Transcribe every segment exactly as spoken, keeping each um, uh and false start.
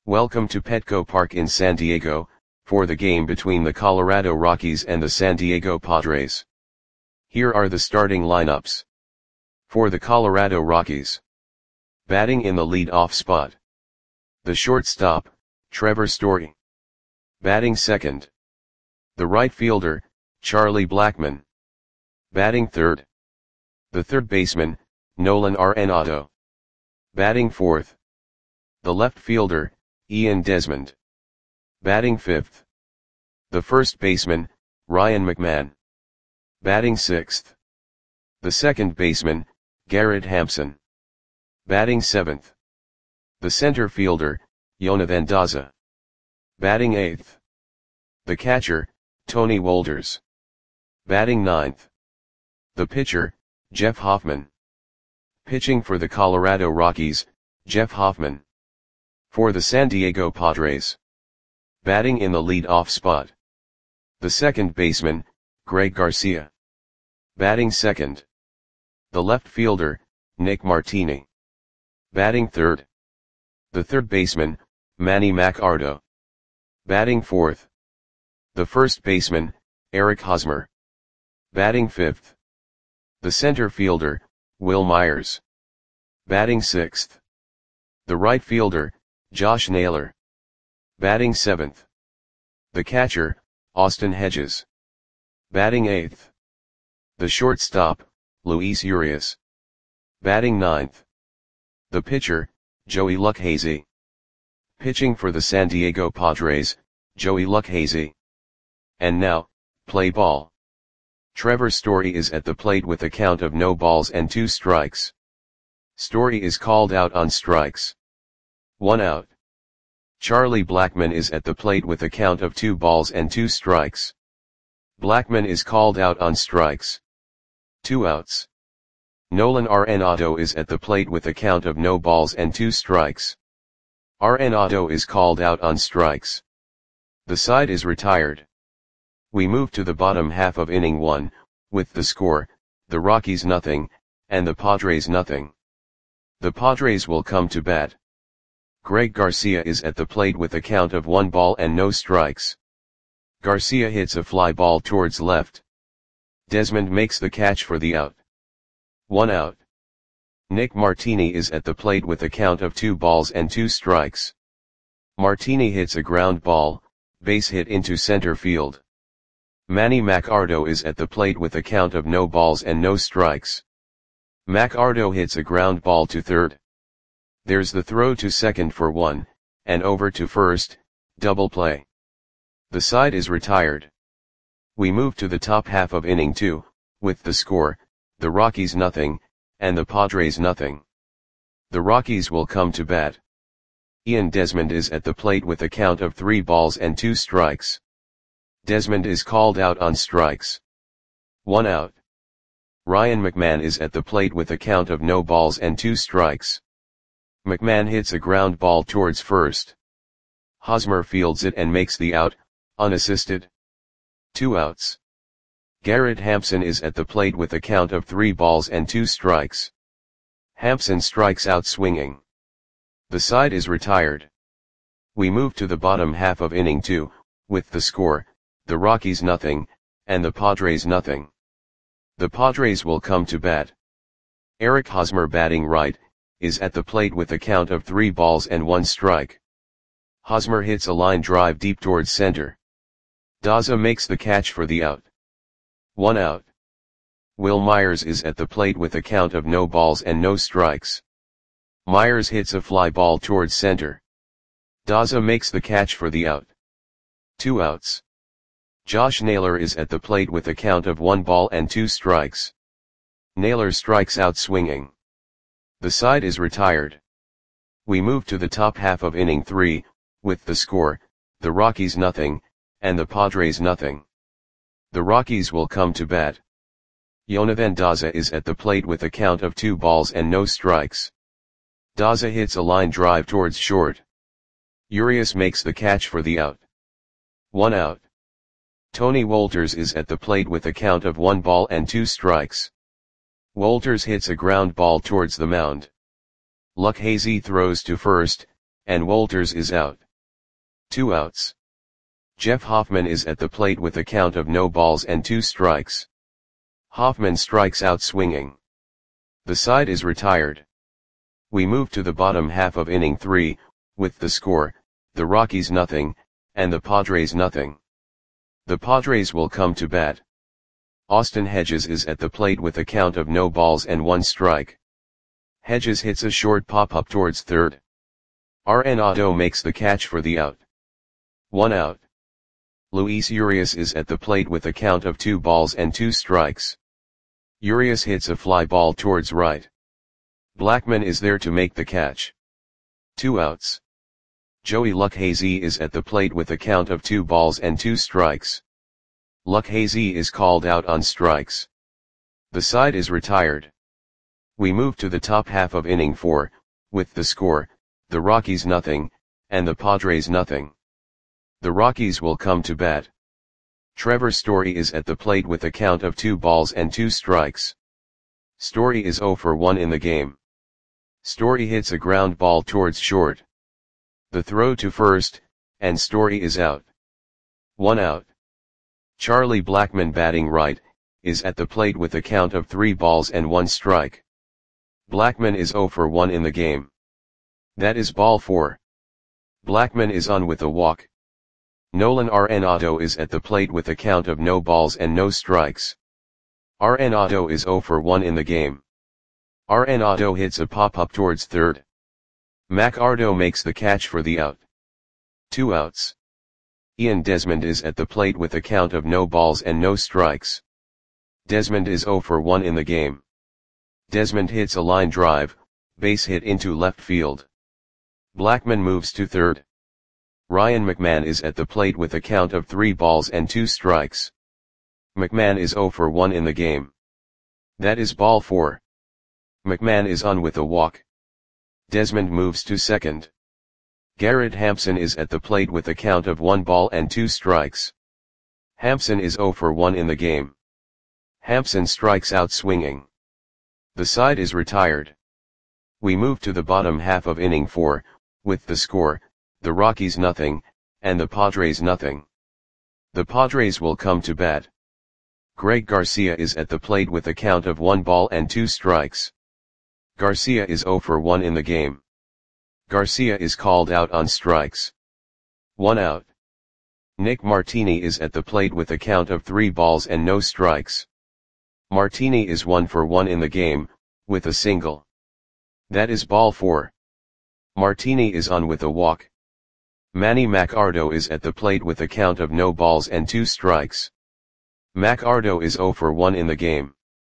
Welcome to Petco Park in San Diego, for the game between the Colorado Rockies and the San Diego Padres. Here are the starting lineups. For the Colorado Rockies. Batting in the lead-off spot. The shortstop, Trevor Story. Batting second. The right fielder, Charlie Blackmon. Batting third. The third baseman, Nolan Arenado. Batting fourth. The left fielder, Ian Desmond. Batting fifth. The first baseman, Ryan McMahon. Batting sixth. The second baseman, Garrett Hampson. Batting seventh. The center fielder, Jonathan Daza. Batting eighth. The catcher, Tony Wolters. Batting ninth. The pitcher, Jeff Hoffman. Pitching for the Colorado Rockies, Jeff Hoffman. For the San Diego Padres. Batting in the lead-off spot. The second baseman, Greg Garcia. Batting second. The left fielder, Nick Martini. Batting third. The third baseman, Manny Machado. Batting fourth. The first baseman, Eric Hosmer. Batting fifth. The center fielder, Will Myers. Batting sixth. The right fielder, Josh Naylor. Batting seventh. The catcher, Austin Hedges. Batting eighth. The shortstop, Luis Urias. Batting ninth. The pitcher, Joey Lucchesi. Pitching for the San Diego Padres, Joey Lucchesi. And now, play ball. Trevor Story is at the plate with a count of no balls and two strikes. Story is called out on strikes. One out. Charlie Blackmon is at the plate with a count of two balls and two strikes. Blackmon is called out on strikes. Two outs. Nolan Arenado is at the plate with a count of no balls and two strikes. Arenado is called out on strikes. The side is retired. We move to the bottom half of inning one, with the score, the Rockies nothing, and the Padres nothing. The Padres will come to bat. Greg Garcia is at the plate with a count of one ball and no strikes. Garcia hits a fly ball towards left. Desmond makes the catch for the out. One out. Nick Martini is at the plate with a count of two balls and two strikes. Martini hits a ground ball, base hit into center field. Manny Machado is at the plate with a count of no balls and no strikes. Machado hits a ground ball to third. There's the throw to second for one, and over to first, double play. The side is retired. We move to the top half of inning two, with the score, the Rockies nothing, and the Padres nothing. The Rockies will come to bat. Ian Desmond is at the plate with a count of three balls and two strikes. Desmond is called out on strikes. One out. Ryan McMahon is at the plate with a count of no balls and two strikes. McMahon hits a ground ball towards first. Hosmer fields it and makes the out, unassisted. Two outs. Garrett Hampson is at the plate with a count of three balls and two strikes. Hampson strikes out swinging. The side is retired. We move to the bottom half of inning two, with the score, the Rockies nothing, and the Padres nothing. The Padres will come to bat. Eric Hosmer batting right, is at the plate with a count of three balls and one strike. Hosmer hits a line drive deep towards center. Daza makes the catch for the out. One out. Will Myers is at the plate with a count of no balls and no strikes. Myers hits a fly ball towards center. Daza makes the catch for the out. Two outs. Josh Naylor is at the plate with a count of one ball and two strikes. Naylor strikes out swinging. The side is retired. We move to the top half of inning three, with the score, the Rockies nothing, and the Padres nothing. The Rockies will come to bat. Jonathan Daza is at the plate with a count of two balls and no strikes. Daza hits a line drive towards short. Urias makes the catch for the out. One out. Tony Wolters is at the plate with a count of one ball and two strikes. Wolters hits a ground ball towards the mound. Lucchesi throws to first, and Wolters is out. Two outs. Jeff Hoffman is at the plate with a count of no balls and two strikes. Hoffman strikes out swinging. The side is retired. We move to the bottom half of inning three, with the score, the Rockies nothing, and the Padres nothing. The Padres will come to bat. Austin Hedges is at the plate with a count of no balls and one strike. Hedges hits a short pop-up towards third. Arenado makes the catch for the out. One out. Luis Urias is at the plate with a count of two balls and two strikes. Urias hits a fly ball towards right. Blackman is there to make the catch. Two outs. Joey Lucchesi is at the plate with a count of two balls and two strikes. Lucchesi is called out on strikes. The side is retired. We move to the top half of inning four, with the score, the Rockies nothing, and the Padres nothing. The Rockies will come to bat. Trevor Story is at the plate with a count of two balls and two strikes. Story is oh for one in the game. Story hits a ground ball towards short. The throw to first, and Story is out. One out. Charlie Blackmon, batting right, is at the plate with a count of three balls and one strike. Blackmon is oh for one in the game. That is ball four. Blackmon is on with a walk. Nolan Arenado is at the plate with a count of no balls and no strikes. Arenado is oh for one in the game. Arenado hits a pop-up towards third. McArdo makes the catch for the out. Two outs. Ian Desmond is at the plate with a count of no balls and no strikes. Desmond is oh for one in the game. Desmond hits a line drive, base hit into left field. Blackmon moves to third. Ryan McMahon is at the plate with a count of three balls and two strikes. McMahon is oh for one in the game. That is ball four. McMahon is on with a walk. Desmond moves to second. Garrett Hampson is at the plate with a count of one ball and two strikes. Hampson is oh for one in the game. Hampson strikes out swinging. The side is retired. We move to the bottom half of inning four, with the score, the Rockies nothing, and the Padres nothing. The Padres will come to bat. Greg Garcia is at the plate with a count of one ball and two strikes. Garcia is oh for one in the game. Garcia is called out on strikes. One out. Nick Martini is at the plate with a count of three balls and no strikes. Martini is one for one in the game, with a single. That is ball four. Martini is on with a walk. Manny McArdo is at the plate with a count of no balls and two strikes. McArdo is oh for one in the game.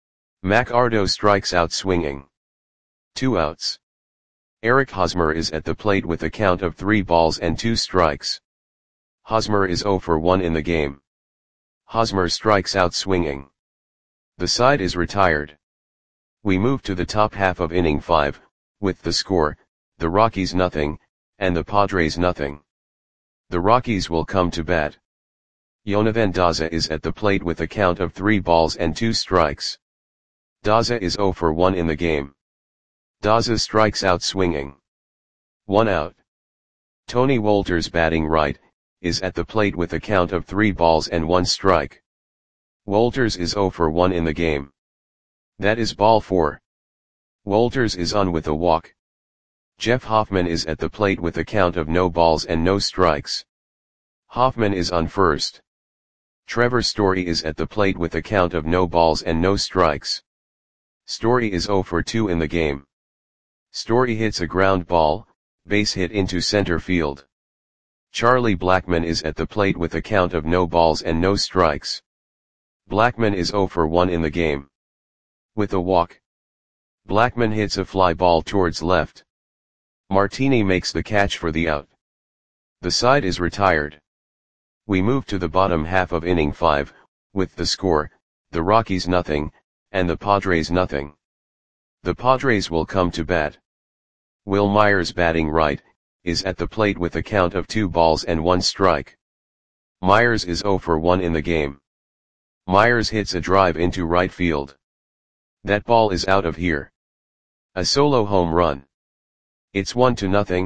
McArdo strikes out swinging. Two outs. Eric Hosmer is at the plate with a count of three balls and two strikes. Hosmer is oh for one in the game. Hosmer strikes out swinging. The side is retired. We move to the top half of inning five, with the score, the Rockies nothing, and the Padres nothing. The Rockies will come to bat. Yonavan Daza is at the plate with a count of three balls and two strikes. Daza is oh for one in the game. Daza strikes out swinging. One out. Tony Wolters, batting right, is at the plate with a count of three balls and one strike. Wolters is oh for one in the game. That is ball four. Wolters is on with a walk. Jeff Hoffman is at the plate with a count of no balls and no strikes. Hoffman is on first. Trevor Story is at the plate with a count of no balls and no strikes. Story is oh for two in the game. Story hits a ground ball, base hit into center field. Charlie Blackmon is at the plate with a count of no balls and no strikes. Blackmon is oh for one in the game. With a walk. Blackmon hits a fly ball towards left. Martini makes the catch for the out. The side is retired. We move to the bottom half of inning five, with the score, the Rockies nothing, and the Padres nothing. The Padres will come to bat. Will Myers, batting right, is at the plate with a count of two balls and one strike. Myers is oh for one in the game. Myers hits a drive into right field. That ball is out of here. A solo home run. It's one to nothing,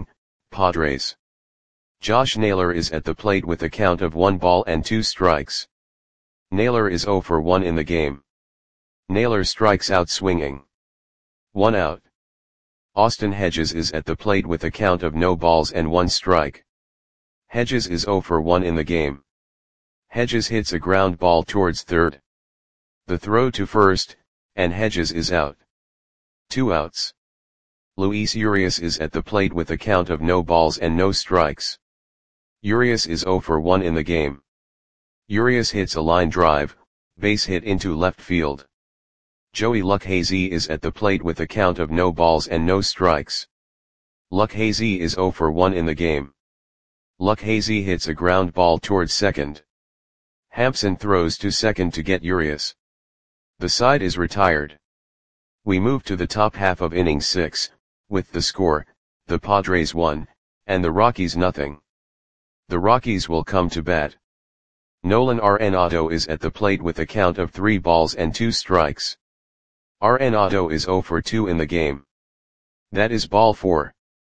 Padres. Josh Naylor is at the plate with a count of one ball and two strikes. Naylor is zero for one in the game. Naylor strikes out swinging. One out. Austin Hedges is at the plate with a count of no balls and one strike. Hedges is zero for one in the game. Hedges hits a ground ball towards third. The throw to first, and Hedges is out. Two outs. Luis Urias is at the plate with a count of no balls and no strikes. Urias is zero for one in the game. Urias hits a line drive, base hit into left field. Joey Lucchesi is at the plate with a count of no balls and no strikes. Lucchesi is zero for one in the game. Lucchesi hits a ground ball towards second. Hampson throws to second to get Urias. The side is retired. We move to the top half of inning six, with the score, the Padres one, and the Rockies nothing. The Rockies will come to bat. Nolan Arenado is at the plate with a count of three balls and two strikes. Arenado is zero for two in the game. That is ball four.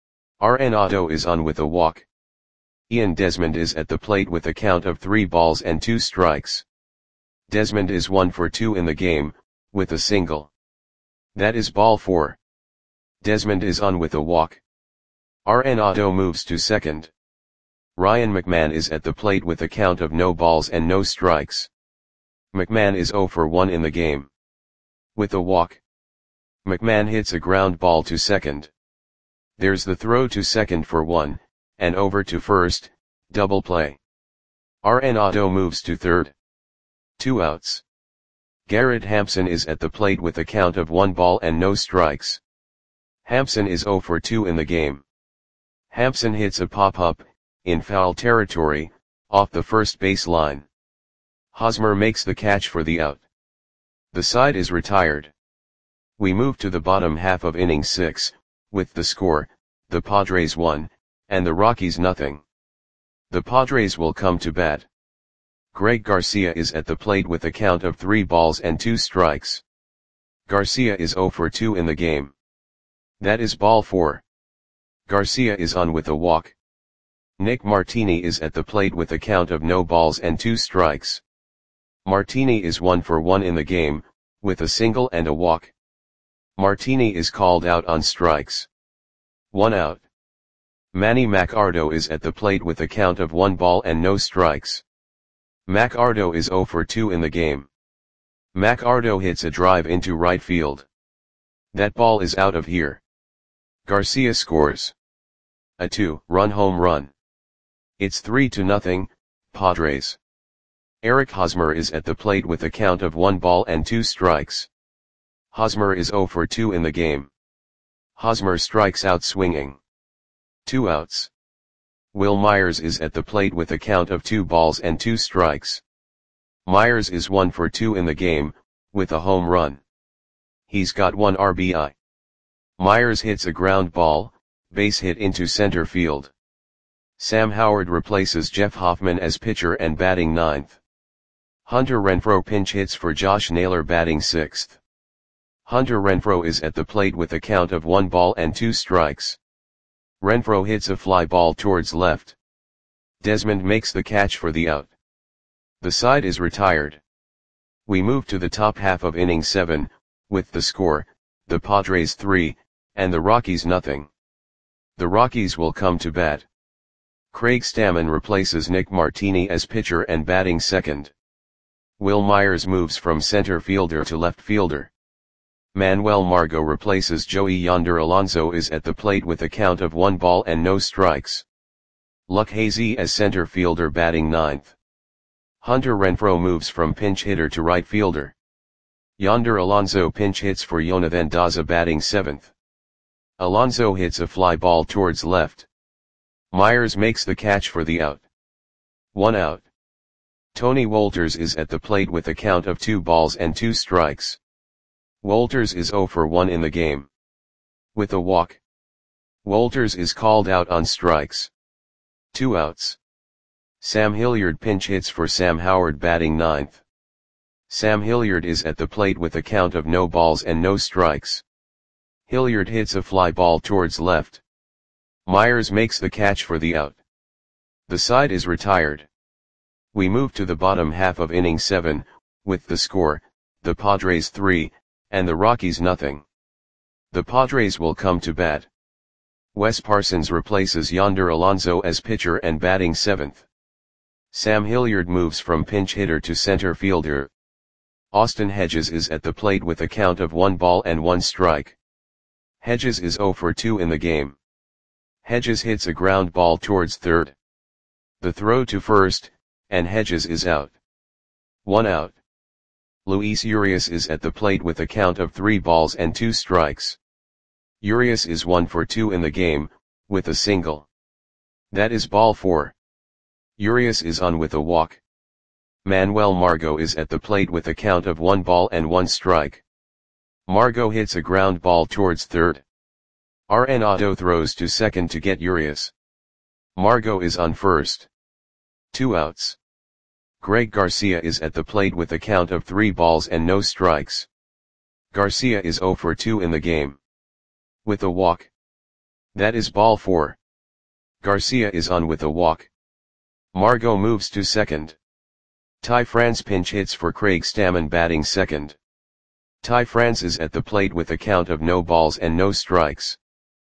Arenado is on with a walk. Ian Desmond is at the plate with a count of three balls and two strikes. Desmond is one for two in the game, with a single. That is ball four. Desmond is on with a walk. Arenado moves to second. Ryan McMahon is at the plate with a count of no balls and no strikes. McMahon is zero for one in the game. With a walk. McMahon hits a ground ball to second. There's the throw to second for one, and over to first, double play. Arenado moves to third. Two outs. Garrett Hampson is at the plate with a count of one ball and no strikes. Hampson is zero for two in the game. Hampson hits a pop-up, in foul territory, off the first base line. Hosmer makes the catch for the out. The side is retired. We move to the bottom half of inning six, with the score, the Padres one, and the Rockies nothing. The Padres will come to bat. Greg Garcia is at the plate with a count of three balls and two strikes. Garcia is zero for two in the game. That is ball four. Garcia is on with a walk. Nick Martini is at the plate with a count of no balls and two strikes. Martini is one for one in the game, with a single and a walk. Martini is called out on strikes. One out. Manny Machado is at the plate with a count of one ball and no strikes. Machado is zero for two in the game. Machado hits a drive into right field. That ball is out of here. Garcia scores a two-run home run. It's three to nothing, Padres. Eric Hosmer is at the plate with a count of one ball and two strikes. Hosmer is zero for two in the game. Hosmer strikes out swinging. Two outs. Will Myers is at the plate with a count of two balls and two strikes. Myers is one for two in the game, with a home run. He's got one R B I. Myers hits a ground ball, base hit into center field. Sam Howard replaces Jeff Hoffman as pitcher and batting ninth. Hunter Renfroe pinch hits for Josh Naylor batting sixth. Hunter Renfroe is at the plate with a count of one ball and two strikes. Renfroe hits a fly ball towards left. Desmond makes the catch for the out. The side is retired. We move to the top half of inning seven, with the score, the Padres three, and the Rockies nothing. The Rockies will come to bat. Craig Stammen replaces Nick Martini as pitcher and batting second. Will Myers moves from center fielder to left fielder. Manuel Margot replaces Joey Yonder Alonso is at the plate with a count of one ball and no strikes. Lucchesi as center fielder batting ninth. Hunter Renfroe moves from pinch hitter to right fielder. Yonder Alonso pinch hits for Jonathan Daza batting seventh. Alonso hits a fly ball towards left. Myers makes the catch for the out. One out. Tony Wolters is at the plate with a count of two balls and two strikes. Wolters is zero for one in the game. With a walk. Wolters is called out on strikes. Two outs. Sam Hilliard pinch hits for Sam Howard batting ninth. Sam Hilliard is at the plate with a count of no balls and no strikes. Hilliard hits a fly ball towards left. Myers makes the catch for the out. The side is retired. We move to the bottom half of inning seven, with the score, the Padres three, and the Rockies nothing. The Padres will come to bat. Wes Parsons replaces Yonder Alonso as pitcher and batting seventh. Sam Hilliard moves from pinch hitter to center fielder. Austin Hedges is at the plate with a count of one ball and one strike. Hedges is oh for two in the game. Hedges hits a ground ball towards third. The throw to first, and Hedges is out. One out. Luis Urias is at the plate with a count of three balls and two strikes. Urias is one for two in the game, with a single. That is ball four. Urias is on with a walk. Manuel Margot is at the plate with a count of one ball and one strike. Margot hits a ground ball towards third. Arenado throws to second to get Urias. Margot is on first. Two outs. Greg Garcia is at the plate with a count of three balls and no strikes. Garcia is oh for two in the game. With a walk. That is ball four. Garcia is on with a walk. Margot moves to second. Ty France pinch hits for Craig Stammen batting second. Ty France is at the plate with a count of no balls and no strikes.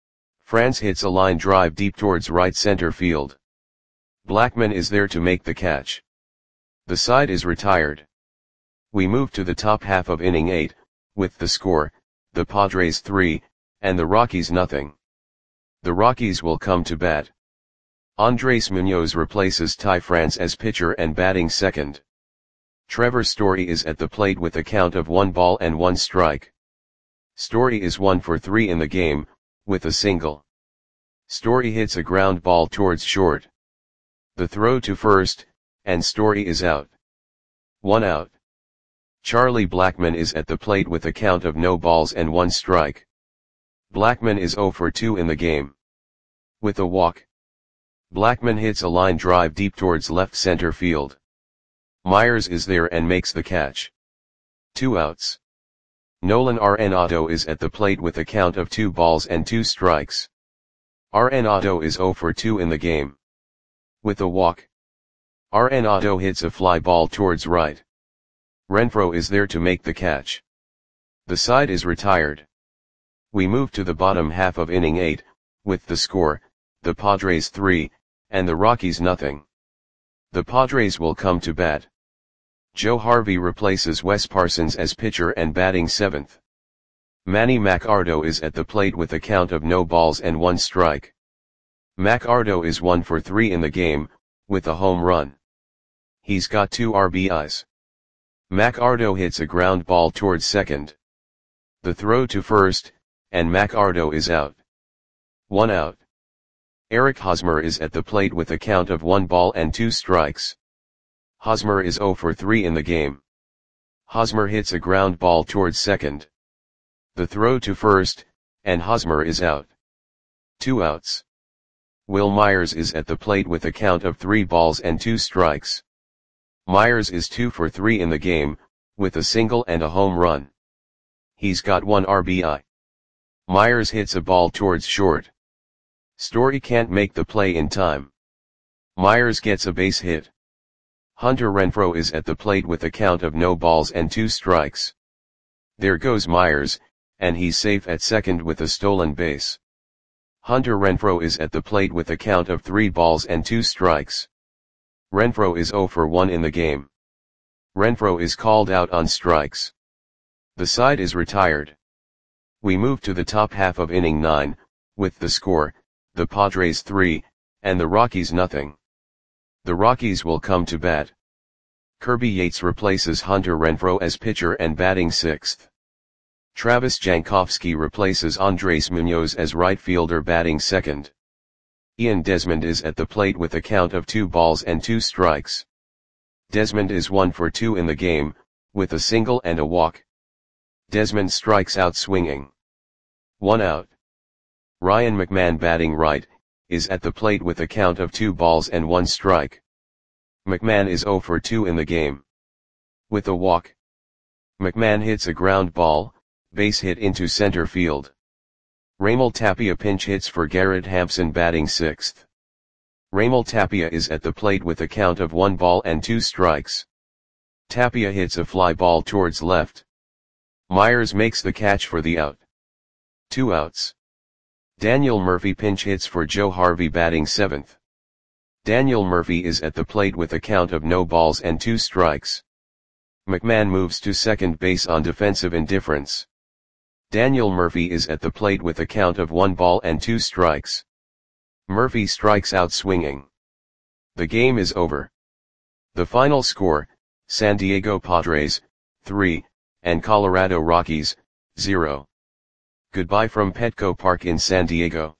France hits a line drive deep towards right center field. Blackman is there to make the catch. The side is retired. We move to the top half of inning eight, with the score, the Padres three, and the Rockies nothing. The Rockies will come to bat. Andres Munoz replaces Ty France as pitcher and batting second. Trevor Story is at the plate with a count of one ball and one strike. Story is one for three in the game, with a single. Story hits a ground ball towards short. The throw to first, and Story is out. One out. Charlie Blackman is at the plate with a count of no balls and one strike. Blackman is oh for two in the game. With a walk. Blackman hits a line drive deep towards left center field. Myers is there and makes the catch. Two outs. Nolan Arenado is at the plate with a count of two balls and two strikes. Arenado is oh for two in the game. With a walk. Arenado hits a fly ball towards right. Renfroe is there to make the catch. The side is retired. We move to the bottom half of inning eight, with the score, the Padres three, and the Rockies nothing. The Padres will come to bat. Joe Harvey replaces Wes Parsons as pitcher and batting seventh. Manny Machado is at the plate with a count of no balls and one strike. Machado is one for three in the game, with a home run. He's got two R B Is. Machado hits a ground ball towards second. The throw to first, and Machado is out. One out. Eric Hosmer is at the plate with a count of one ball and two strikes. Hosmer is oh for three in the game. Hosmer hits a ground ball towards second. The throw to first, and Hosmer is out. Two outs. Will Myers is at the plate with a count of three balls and two strikes. Myers is two for three in the game, with a single and a home run. He's got one R B I. Myers hits a ball towards short. Story can't make the play in time. Myers gets a base hit. Hunter Renfroe is at the plate with a count of no balls and two strikes. There goes Myers, and he's safe at second with a stolen base. Hunter Renfroe is at the plate with a count of three balls and two strikes. Renfroe is oh for one in the game. Renfroe is called out on strikes. The side is retired. We move to the top half of inning nine, with the score, the Padres three, and the Rockies nothing. The Rockies will come to bat. Kirby Yates replaces Hunter Renfroe as pitcher and batting sixth. Travis Jankowski replaces Andres Munoz as right fielder batting second. Ian Desmond is at the plate with a count of two balls and two strikes. Desmond is one for two in the game, with a single and a walk. Desmond strikes out swinging. One out. Ryan McMahon batting right, is at the plate with a count of two balls and one strike. McMahon is oh for two in the game. With a walk. McMahon hits a ground ball, base hit into center field. Raimel Tapia pinch hits for Garrett Hampson batting sixth. Raimel Tapia is at the plate with a count of one ball and two strikes. Tapia hits a fly ball towards left. Myers makes the catch for the out. Two outs. Daniel Murphy pinch hits for Joe Harvey batting seventh. Daniel Murphy is at the plate with a count of no balls and two strikes. McMahon moves to second base on defensive indifference. Daniel Murphy is at the plate with a count of one ball and two strikes. Murphy strikes out swinging. The game is over. The final score, San Diego Padres, three, and Colorado Rockies, zero. Goodbye from Petco Park in San Diego.